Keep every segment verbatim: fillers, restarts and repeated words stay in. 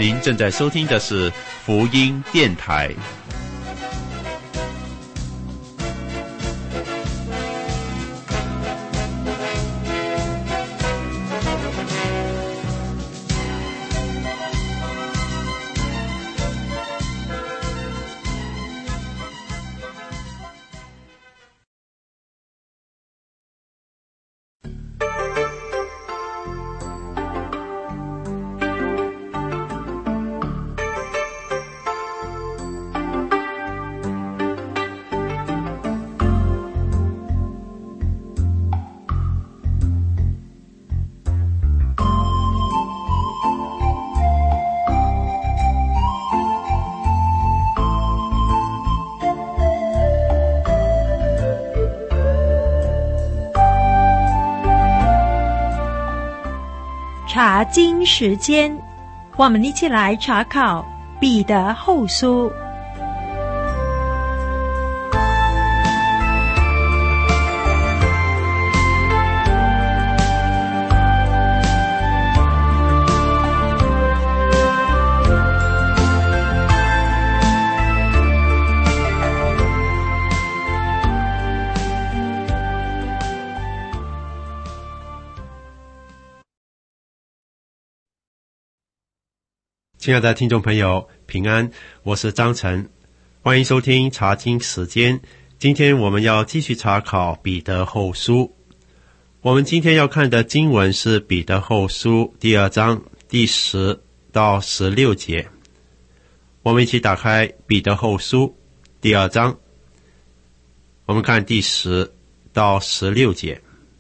您正在收听的是福音电台。 查经时间，我们一起来查考彼得后书。 亲爱的听众朋友，平安，我是张晨，欢迎收听查经时间。今天我们要继续查考彼得后书。我们今天要看的经文是彼得后书第二章第十到十六节。我们一起打开彼得后书第二章，我们看第十到十六节。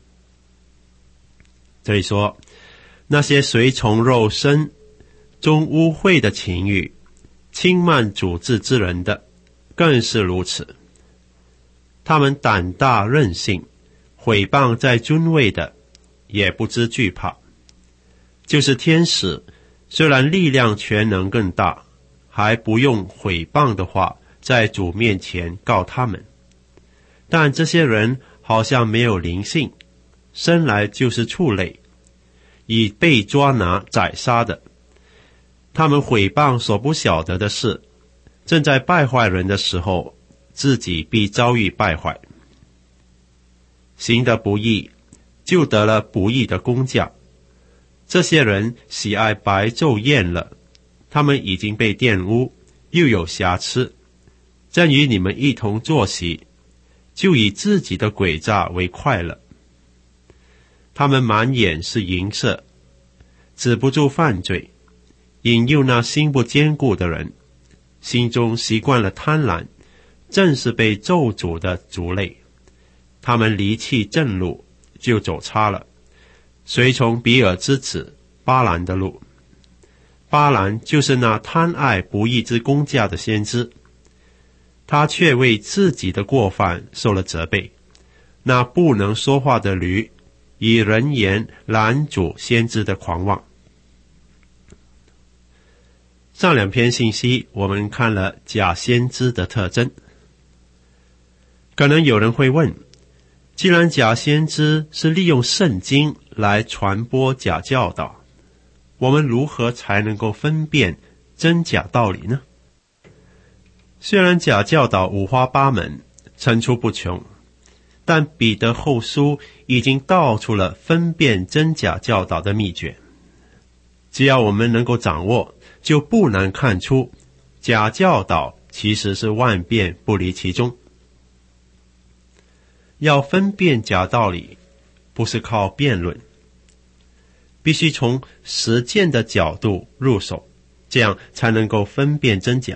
这里说，那些随从肉身中污秽的情欲，轻慢主治之人的，更是如此。他们胆大任性，毁谤在尊位的，也不知惧怕。就是天使，虽然力量全能更大，还不用毁谤的话在主面前告他们。但这些人好像没有灵性，生来就是畜类，以被抓拿宰杀的。他们毁谤所不晓得的事，正在败坏人的时候，自己必遭遇败坏。行得不义，就得了不义的工价。这些人喜爱白昼宴乐，他们已经被玷污，又有瑕疵，正与你们一同坐席，就以自己的诡诈为快乐。他们满眼是淫色，止不住犯罪，引诱那心不坚固的人，心中习惯了贪婪，正是被咒诅的族类。他们离弃正路，就走差了，随从比尔之子巴兰的路。巴兰就是那贪爱不义之工价的先知，他却为自己的过犯受了责备。那不能说话的驴，以人言拦阻先知的狂妄。上两篇信息我们看了假先知的特征。可能有人会问，既然假先知是利用圣经来传播假教导，我们如何才能够分辨真假道理呢？虽然假教导五花八门，层出不穷，但彼得后书已经道出了分辨真假教导的秘诀。只要我们能够掌握，就不难看出假教导其实是万变不离其宗。要分辨假道理，不是靠辩论，必须从实践的角度入手，这样才能够分辨真假。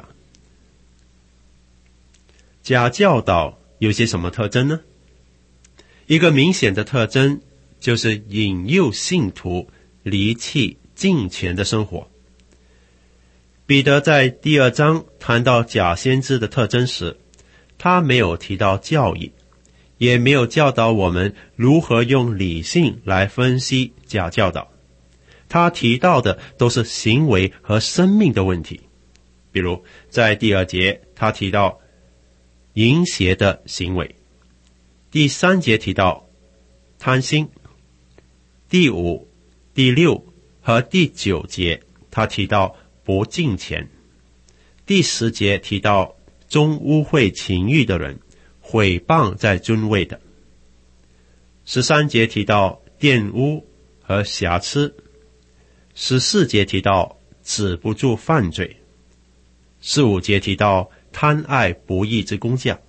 假教导有些什么特征呢？一个明显的特征就是引诱信徒离弃敬虔的生活。彼得在第二章谈到假先知的特征时，他没有提到教义，也没有教导我们如何用理性来分析假教导。他提到的都是行为和生命的问题。比如在第二节他提到淫邪的行为，第三节提到贪心，第五、第六和第九节他提到不敬虔。第十节提到中污秽情欲的人，毁谤在尊位的。十三节提到玷污和瑕疵。十四节提到止不住犯罪。十五节提到贪爱不义之工价。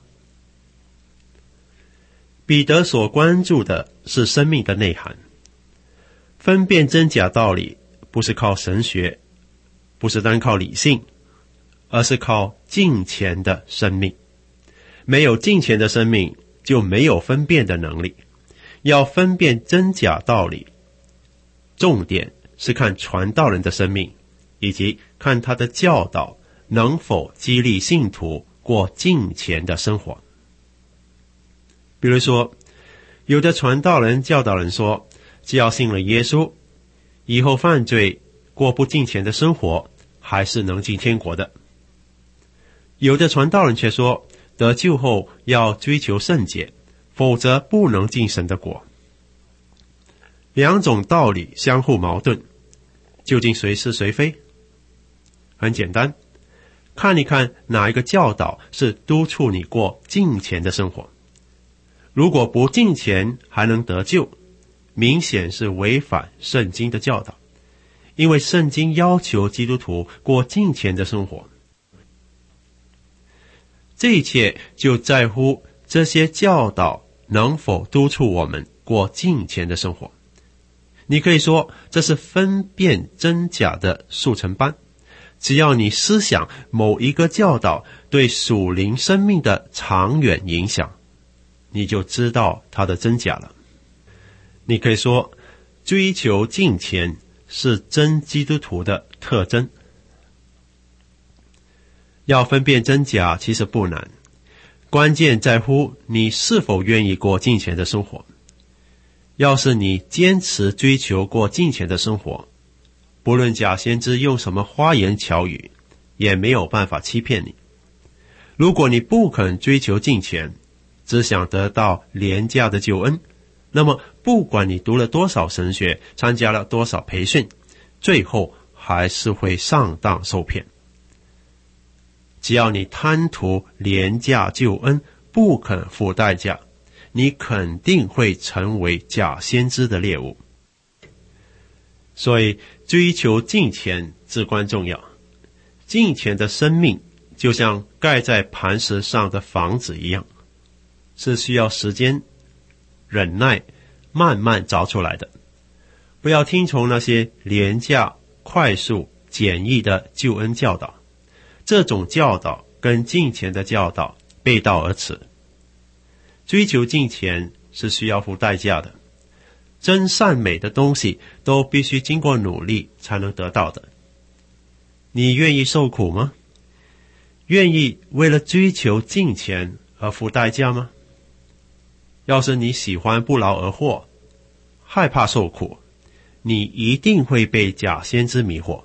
彼得所关注的是生命的内涵，分辨真假道理不是靠神学，不是单靠理性，而是靠敬虔的生命。没有敬虔的生命，就没有分辨的能力。要分辨真假道理，重点是看传道人的生命，以及看他的教导能否激励信徒过敬虔的生活。比如说，有的传道人教导人说，只要信了耶稣，以后犯罪过不敬虔的生活，还是能进天国的。有的传道人却说，得救后要追求圣洁，否则不能进神的国。两种道理相互矛盾，究竟谁是谁非？很简单，看一看哪一个教导是督促你过敬虔的生活。如果不敬虔还能得救，明显是违反圣经的教导，因为圣经要求基督徒过敬虔的生活。这一切就在乎这些教导能否督促我们过敬虔的生活。你可以说这是分辨真假的速成班，只要你思想某一个教导对属灵生命的长远影响，你就知道它的真假了。你可以说，追求敬虔是真基督徒的特征。要分辨真假其实不难，关键在乎你是否愿意过敬虔的生活。要是你坚持追求过敬虔的生活，不论假先知用什么花言巧语，也没有办法欺骗你。如果你不肯追求敬虔，只想得到廉价的救恩，那么不管你读了多少神学，参加了多少培训，最后还是会上当受骗。只要你贪图廉价救恩，不肯付代价，你肯定会成为假先知的猎物。所以追求敬虔至关重要。敬虔的生命就像盖在磐石上的房子一样，是需要时间、忍耐慢慢凿出来的。不要听从那些廉价、快速、简易的救恩教导，这种教导跟敬虔的教导背道而驰。追求敬虔是需要付代价的，真善美的东西都必须经过努力才能得到的。你愿意受苦吗？愿意为了追求敬虔而付代价吗？要是你喜欢不劳而获，害怕受苦，你一定会被假先知迷惑。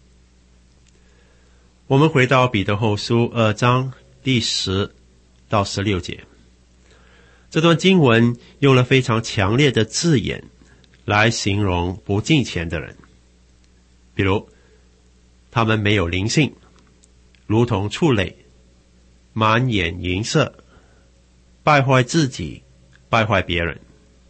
我们回到彼得后书二章第十到十六节，这段经文用了非常强烈的字眼来形容不敬虔的人，比如他们没有灵性，如同畜类，满眼淫色，败坏自己，败坏别人。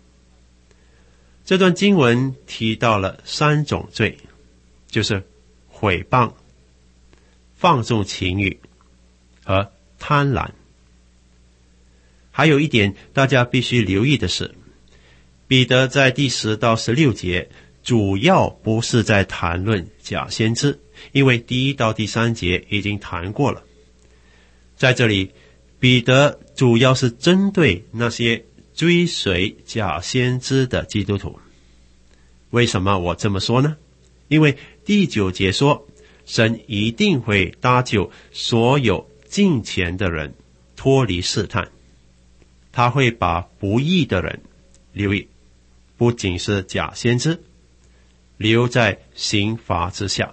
这段经文提到了三种罪，就是毁谤、放纵情欲和贪婪。还有一点大家必须留意的是，彼得在第十到十六节主要不是在谈论假先知，因为第一到第三节已经谈过了。在这里，彼得主要是针对那些追随假先知的基督徒。为什么我这么说呢？因为第九节说，神一定会搭救所有敬虔的人脱离试探，他会把不义的人，留意，不仅是假先知，留在刑罚之下。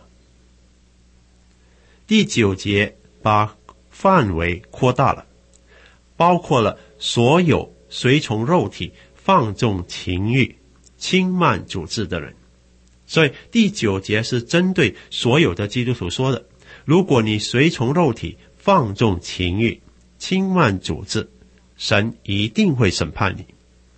第九节把范围扩大了，包括了所有随从肉体、放纵情欲、轻慢主治的人， 所以第九节是针对所有的基督徒说的，如果你随从肉体，放纵情欲，轻慢主治，神一定会审判你。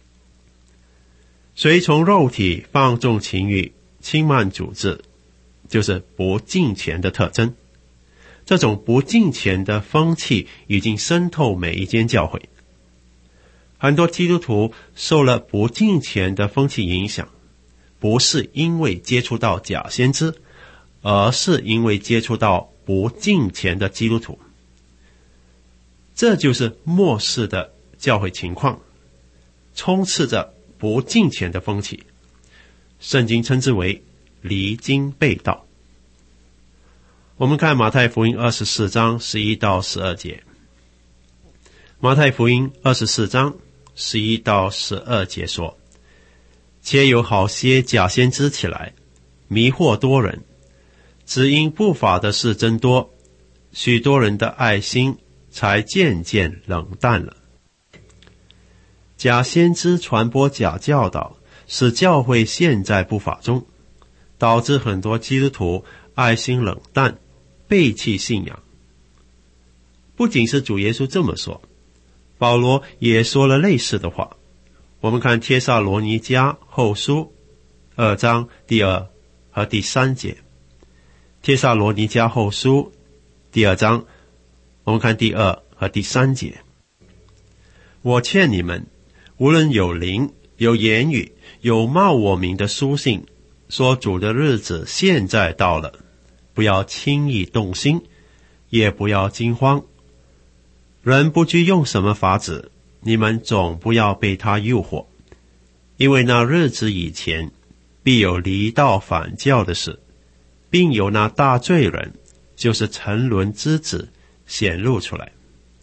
随从肉体，放纵情欲，轻慢主治，就是不敬虔的特征。这种不敬虔的风气已经渗透每一间教会。很多基督徒受了不敬虔的风气影响，不是因为接触到假先知，而是因为接触到不敬虔的基督徒。这就是末世的教会情况，充斥着不敬虔的风气，圣经称之为离经背道。我们看马太福音二十四章十一到十二节。马太福音二十四章十一到十二节说，且有好些假先知起来，迷惑多人，只因不法的事增多，许多人的爱心才渐渐冷淡了。假先知传播假教导，使教会陷在不法中，导致很多基督徒爱心冷淡，背弃信仰。不仅是主耶稣这么说，保罗也说了类似的话。我们看帖撒罗尼迦后书二章第二和第三节。帖撒罗尼迦后书第二章，我们看第二和第三节。我劝你们，无论有灵，有言语，有冒我名的书信，说主的日子现在到了，不要轻易动心，也不要惊慌。人不知用什么法子，你们总不要被他诱惑，因为那日子以前，必有离道反教的事，并有那大罪人，就是沉沦之子显露出来。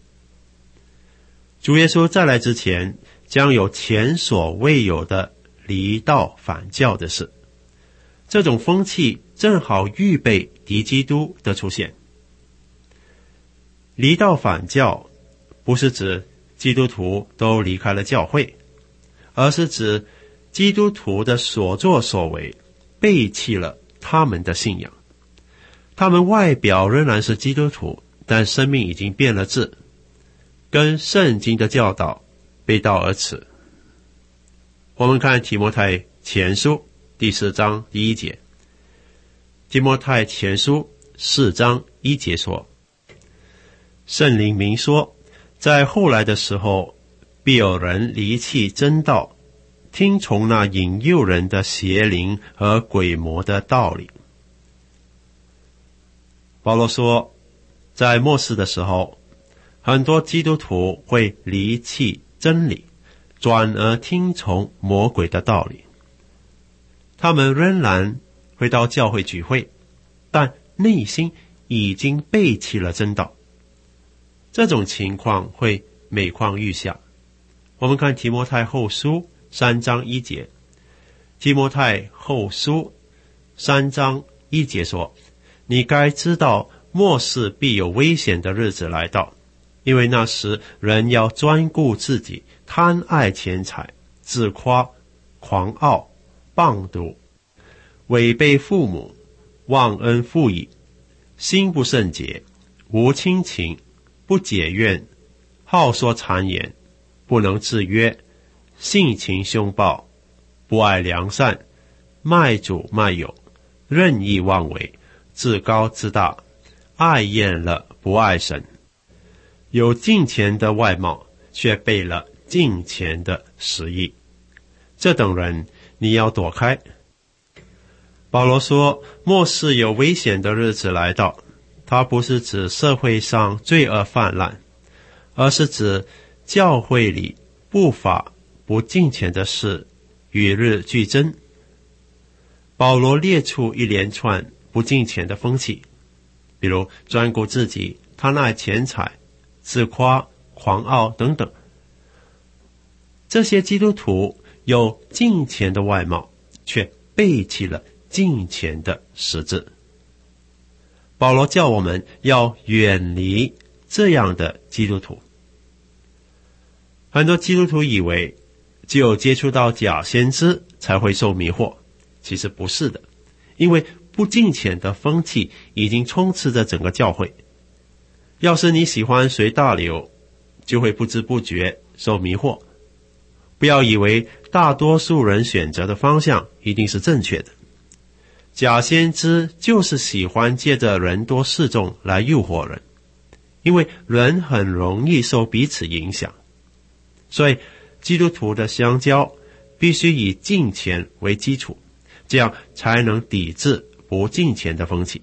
主耶稣再来之前，将有前所未有的离道反教的事。这种风气正好预备敌基督的出现。离道反教不是指基督徒都离开了教会，而是指基督徒的所作所为背弃了他们的信仰。他们外表仍然是基督徒，但生命已经变了质，跟圣经的教导背道而驰。我们看提摩太前书第四章第一节。提摩太前书四章一节说，圣灵明说，在后来的时候，必有人离弃真道，听从那引诱人的邪灵和鬼魔的道理。保罗说，在末世的时候，很多基督徒会离弃真理，转而听从魔鬼的道理。他们仍然会到教会聚会，但内心已经背弃了真道。这种情况会每况愈下。我们看提摩太后书三章一节。提摩太后书三章一节说，你该知道末世必有危险的日子来到，因为那时人要专顾自己，贪爱钱财，自夸，狂傲，谤毒，违背父母，忘恩负义，心不圣洁，无亲情，不解怨，好说谗言，不能制约，性情凶暴，不爱良善，卖主卖友，任意妄为，自高自大，爱厌了不爱神，有敬虔的外貌，却背了敬虔的实意。这等人你要躲开。保罗说，末世有危险的日子来到，它不是指社会上罪恶泛滥，而是指教会里不法不敬虔的事与日俱增。保罗列出一连串不敬虔的风气，比如专顾自己，贪爱钱财，自夸，狂傲等等。这些基督徒有敬虔的外貌，却背弃了敬虔的实质。保罗叫我们要远离这样的基督徒。很多基督徒以为只有接触到假先知才会受迷惑，其实不是的。 因为不敬虔的风气已经充斥着整个教会。要是你喜欢随大流，就会不知不觉受迷惑。不要以为大多数人选择的方向一定是正确的。假先知就是喜欢借着人多势众来诱惑人，因为人很容易受彼此影响。所以基督徒的相交必须以敬虔为基础，这样才能抵制不敬虔的风气。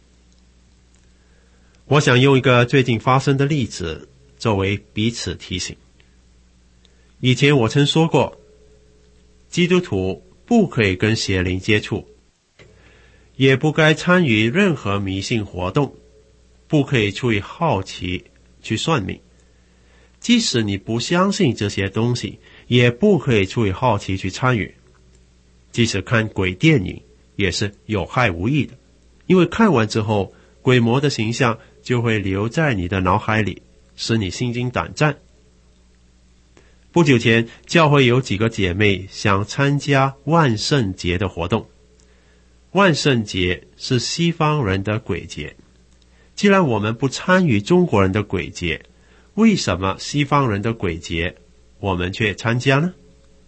我想用一个最近发生的例子作为彼此提醒。以前我曾说过，基督徒不可以跟邪灵接触，也不该参与任何迷信活动，不可以出于好奇去算命。即使你不相信这些东西，也不可以出于好奇去参与。即使看鬼电影也是有害无益的，因为看完之后，鬼魔的形象就会留在你的脑海里，使你心惊胆战。不久前，教会有几个姐妹想参加万圣节的活动。万圣节是西方人的鬼节，既然我们不参与中国人的鬼节，为什么西方人的鬼节我们却参加呢？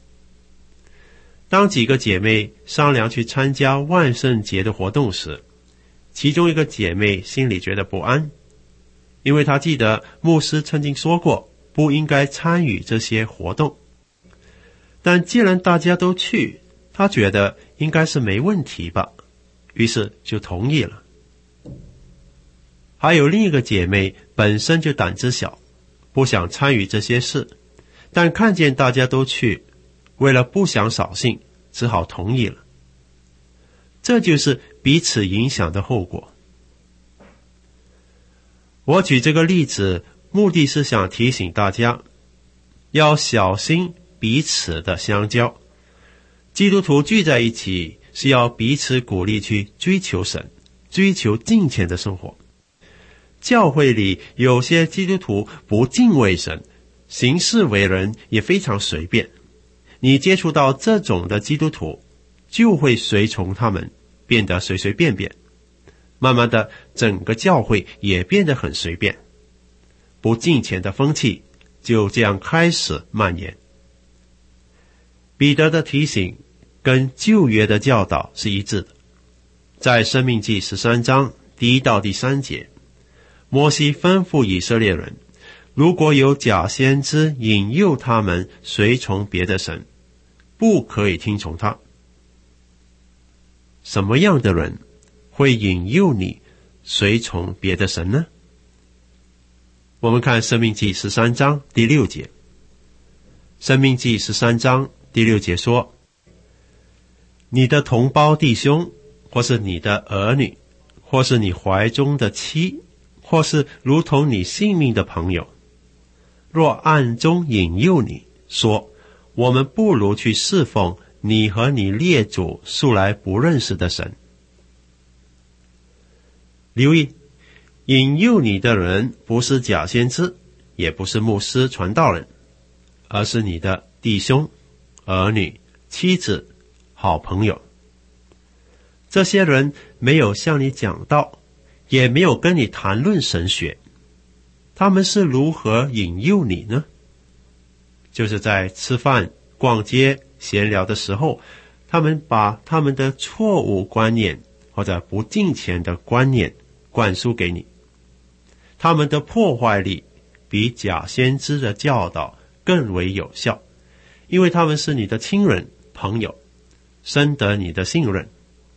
当几个姐妹商量去参加万圣节的活动时，其中一个姐妹心里觉得不安，因为她记得牧师曾经说过不应该参与这些活动。但既然大家都去，她觉得应该是没问题吧，于是就同意了。还有另一个姐妹本身就胆子小，不想参与这些事，但看见大家都去，为了不想扫兴，只好同意了。这就是彼此影响的后果。我举这个例子，目的是想提醒大家，要小心彼此的相交。基督徒聚在一起，是要彼此鼓励去追求神，追求敬虔的生活。教会里有些基督徒不敬畏神，行事为人也非常随便。你接触到这种的基督徒，就会随从他们，变得随随便便。慢慢的，整个教会也变得很随便，不敬虔的风气就这样开始蔓延。彼得的提醒跟旧约的教导是一致的。在申命记十三章第一到第三节，摩西吩咐以色列人，如果有假先知引诱他们随从别的神，不可以听从他。什么样的人会引诱你随从别的神呢？我们看申命记十三章第六节。申命记十三章第六节说，你的同胞弟兄，或是你的儿女，或是你怀中的妻，或是如同你性命的朋友，若暗中引诱你，说，我们不如去侍奉你和你列祖素来不认识的神。留意，引诱你的人不是假先知，也不是牧师传道人，而是你的弟兄、儿女、妻子、好朋友。这些人没有向你讲道，也没有跟你谈论神学，他们是如何引诱你呢？就是在吃饭、逛街、闲聊的时候，他们把他们的错误观念或者不敬虔的观念灌输给你。他们的破坏力比假先知的教导更为有效，因为他们是你的亲人、朋友，深得你的信任。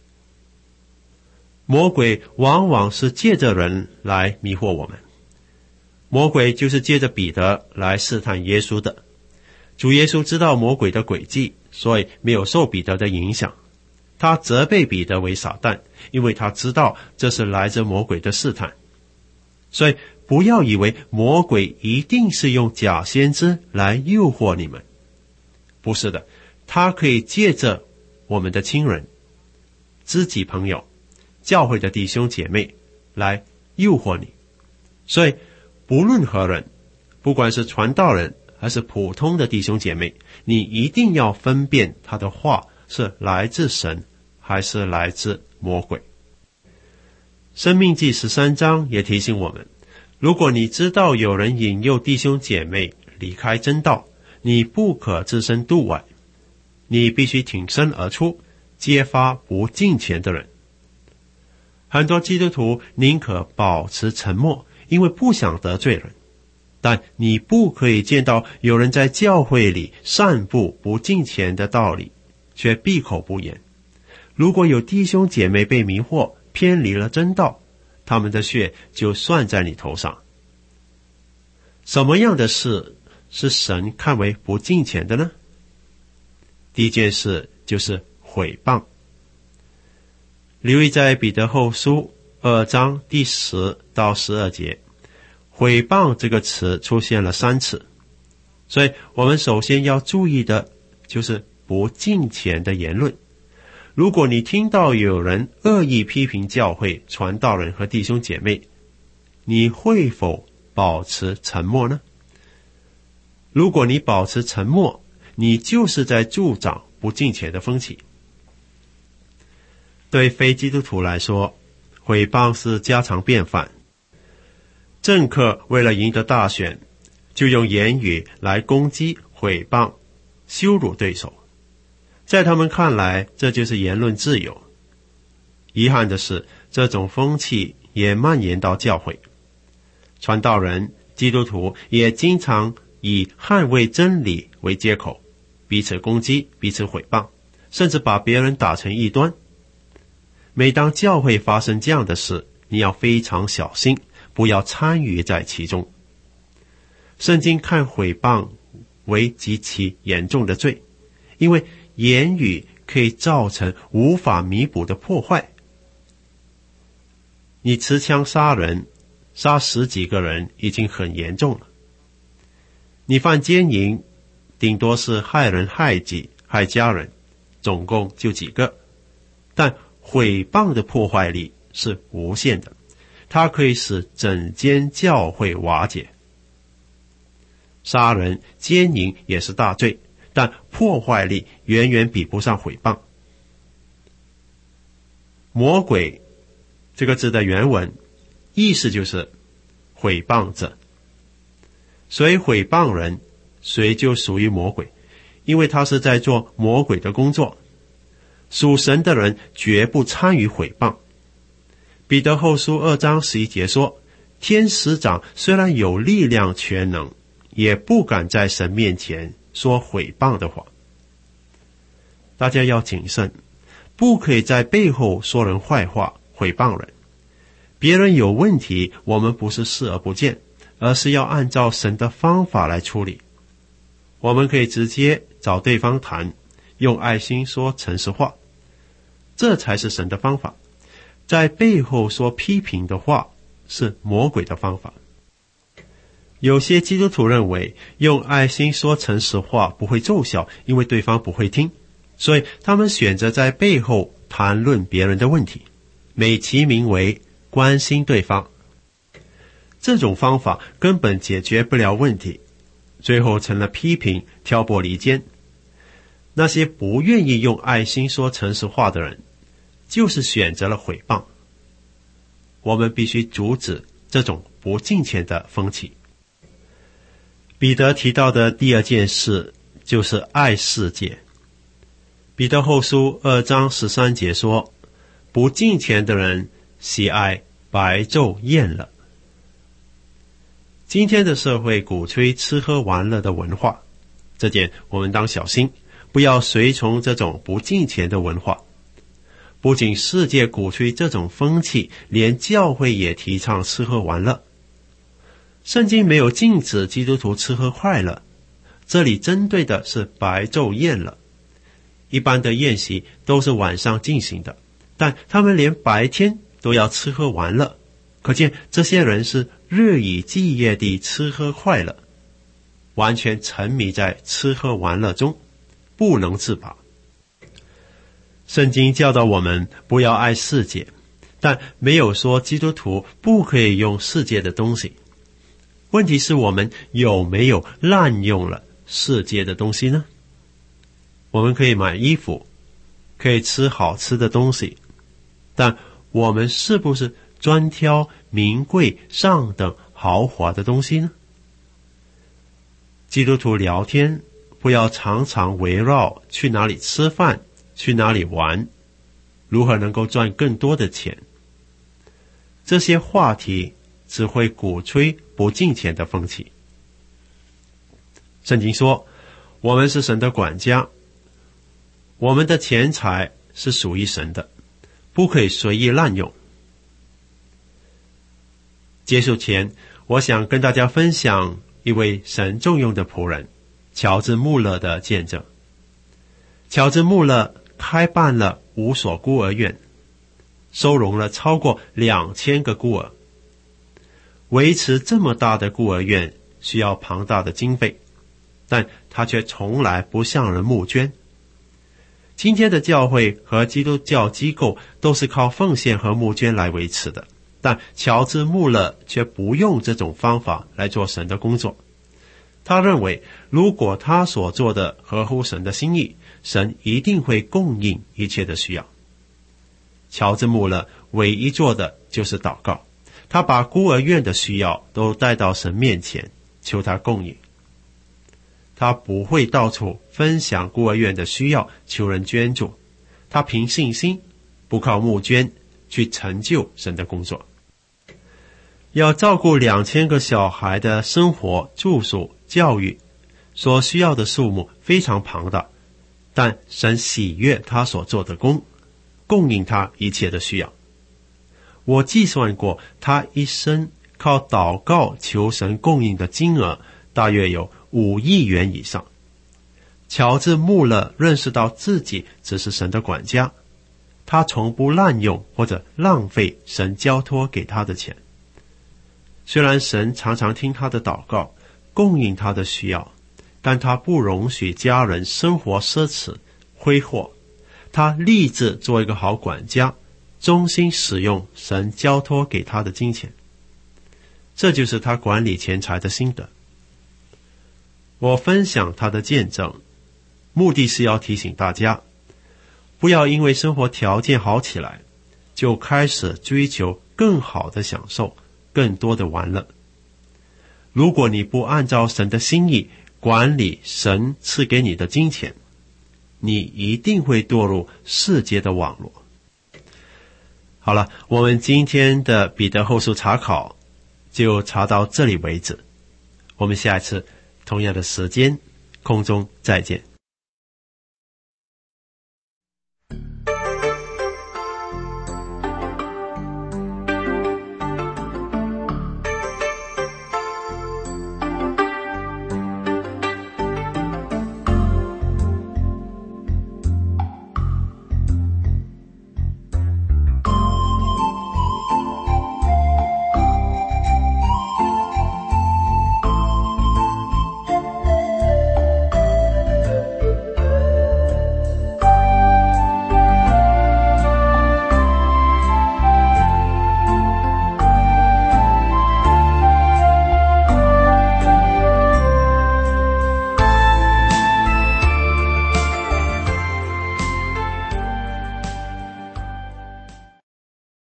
魔鬼往往是借着人来迷惑我们，魔鬼就是借着彼得来试探耶稣的。主耶稣知道魔鬼的诡计，所以没有受彼得的影响。他责备彼得为撒旦，因为他知道这是来自魔鬼的试探。所以不要以为魔鬼一定是用假先知来诱惑你们，不是的，他可以借着我们的亲人、知己朋友、教会的弟兄姐妹来诱惑你。所以不论何人，不管是传道人还是普通的弟兄姐妹，你一定要分辨他的话是来自神还是来自魔鬼。申命记十三章也提醒我们，如果你知道有人引诱弟兄姐妹离开真道，你不可置身度外，你必须挺身而出，揭发不敬虔的人。很多基督徒宁可保持沉默，因为不想得罪人，但你不可以见到有人在教会里散布不敬虔的道理，却闭口不言。如果有弟兄姐妹被迷惑，偏离了真道，他们的血就算在你头上。什么样的事是神看为不敬虔的呢？第一件事就是毁谤。留意在彼得后书二章第十到十二节，毁谤这个词出现了三次，所以我们首先要注意的就是不敬虔的言论。如果你听到有人恶意批评教会、传道人和弟兄姐妹，你会否保持沉默呢？如果你保持沉默，你就是在助长不敬虔的风气。对非基督徒来说，毁谤是家常便饭。政客为了赢得大选，就用言语来攻击、毁谤、羞辱对手。在他们看来，这就是言论自由。遗憾的是，这种风气也蔓延到教会。传道人、基督徒也经常以捍卫真理为借口，彼此攻击、彼此毁谤，甚至把别人打成异端。每当教会发生这样的事，你要非常小心，不要参与在其中。圣经看毁谤为极其严重的罪，因为言语可以造成无法弥补的破坏。你持枪杀人，杀十几个人已经很严重了。你犯奸淫，顶多是害人害己害家人，总共就几个。但毁谤的破坏力是无限的，它可以使整间教会瓦解。杀人、奸淫也是大罪，但破坏力远远比不上毁谤。魔鬼这个字的原文意思就是毁谤者，谁毁谤人，谁就属于魔鬼，因为他是在做魔鬼的工作。属神的人绝不参与毁谤。彼得后书二章十一节说，天使长虽然有力量全能，也不敢在神面前说毁谤的话。大家要谨慎，不可以在背后说人坏话，毁谤人。别人有问题，我们不是视而不见，而是要按照神的方法来处理。我们可以直接找对方谈，用爱心说诚实话，这才是神的方法。在背后说批评的话是魔鬼的方法。有些基督徒认为用爱心说诚实话不会奏效，因为对方不会听，所以他们选择在背后谈论别人的问题，美其名为关心对方。这种方法根本解决不了问题，最后成了批评、挑拨离间。那些不愿意用爱心说诚实话的人，就是选择了毁谤。我们必须阻止这种不敬虔的风气。彼得提到的第二件事就是爱世界。彼得后书二章十三节说，不敬虔的人喜爱白昼宴乐。今天的社会鼓吹吃喝玩乐的文化，这点我们当小心，不要随从这种不敬虔的文化。不仅世界鼓吹这种风气，连教会也提倡吃喝玩乐。圣经没有禁止基督徒吃喝快乐，这里针对的是白昼宴乐。一般的宴席都是晚上进行的，但他们连白天都要吃喝玩乐，可见这些人是日以继夜地吃喝快乐，完全沉迷在吃喝玩乐中，不能自拔。圣经教导我们不要爱世界，但没有说基督徒不可以用世界的东西。问题是我们有没有滥用了世界的东西呢？我们可以买衣服，可以吃好吃的东西， 但我们是不是专挑名贵上等豪华的东西呢？基督徒聊天不要常常围绕去哪里吃饭，去哪里玩，如何能够赚更多的钱。这些话题只会鼓吹不敬钱的风气。圣经说，我们是神的管家，我们的钱财是属于神的，不可以随意滥用。结束前，我想跟大家分享一位神重用的仆人乔治·穆勒的见证。乔治·穆勒开办了五所孤儿院，收容了超过两千个孤儿。维持这么大的孤儿院需要庞大的经费，但他却从来不向人募捐。今天的教会和基督教机构都是靠奉献和募捐来维持的，但乔治·穆勒却不用这种方法来做神的工作。他认为，如果他所做的合乎神的心意，神一定会供应一切的需要。乔治·穆勒唯一做的就是祷告，他把孤儿院的需要都带到神面前，求他供应。他不会到处分享孤儿院的需要，求人捐助。他凭信心，不靠募捐，去成就神的工作。要照顾两千个小孩的生活、住宿、教育，所需要的数目非常庞大，但神喜悦他所做的工，供应他一切的需要。我计算过，他一生靠祷告求神供应的金额大约有五亿元以上。乔治·穆勒认识到自己只是神的管家，他从不滥用或者浪费神交托给他的钱。虽然神常常听他的祷告，供应他的需要，但他不容许家人生活奢侈挥霍。他立志做一个好管家，忠心使用神交托给他的金钱。这就是他管理钱财的心得。我分享他的见证，目的是要提醒大家，不要因为生活条件好起来，就开始追求更好的享受，更多的玩乐。如果你不按照神的心意管理神赐给你的金钱，你一定会堕入世界的网络。好了，我们今天的彼得后书查考就查到这里为止。我们下一次同样的时间空中再见。